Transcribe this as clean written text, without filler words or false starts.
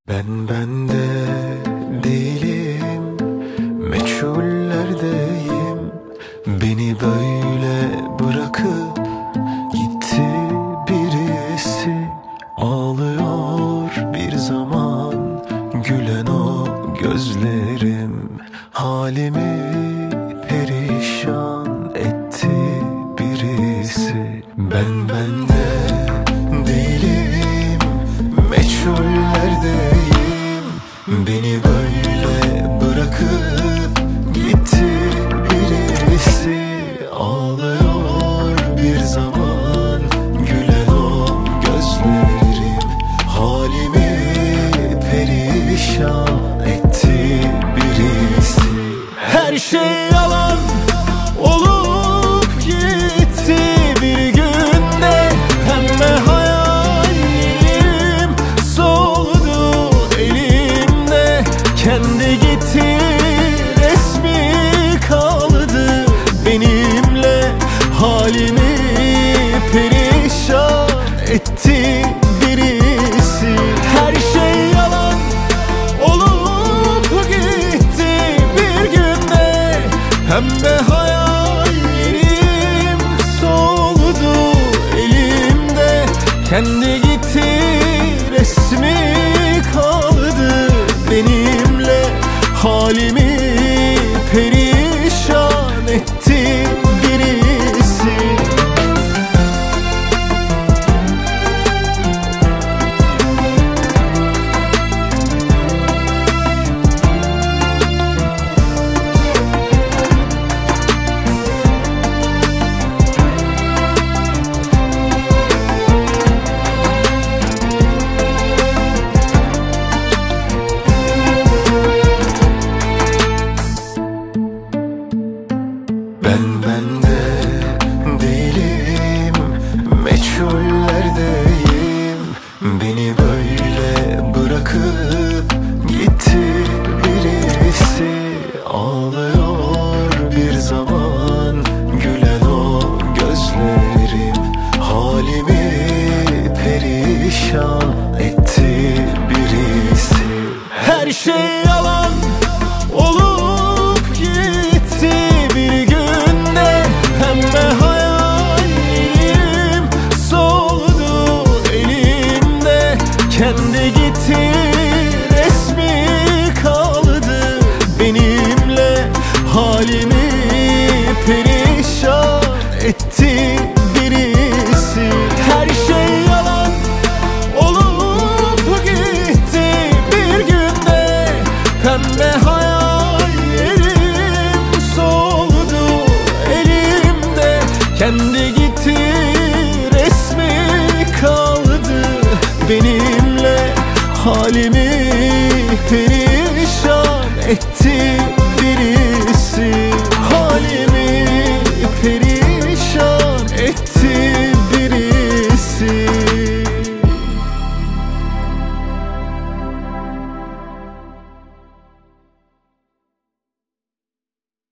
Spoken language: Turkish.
Ben de değilim, meçhullerdeyim. Beni böyle bırakıp gitti birisi. Ağlıyor bir zaman gülen o gözlerim. Halimi perişan etti birisi. Ben de değilim, meçhullerdeyim. Beni böyle bırakıp gitti birisi. Ağlıyor bir zaman gülen o gözlerim. Halimi perişan etti birisi. Her şey yalan olup gitti bir günde. Pembe hayallerim soldu elimde. Kendi gitti, resmi kaldı benimle. Halimi perişan etti birisi. Her şey yalan olup gitti bir günde. Pembe hayallerim soldu elimde. Kendi gitti, resmi kaldı benimle. Halimi perişan etti birisi. Ben de değilim, meçhullerdeyim. Beni böyle bırakıp gitti birisi. Ağlıyor bir zaman gülen o gözlerim. Halimi perişan etti birisi. Her şey yalan olup gitti bir günde. Pembe hayallerim soldu elimde. Kendi gitti, resmi kaldı benimle. Halimi perişan etti birisi. Her şey yalan olup gitti bir günde. Pembe hayallerim soldu elimde. Kendi gitti, resmi kaldı benimle. Halimi perişan etti birisi. Halimi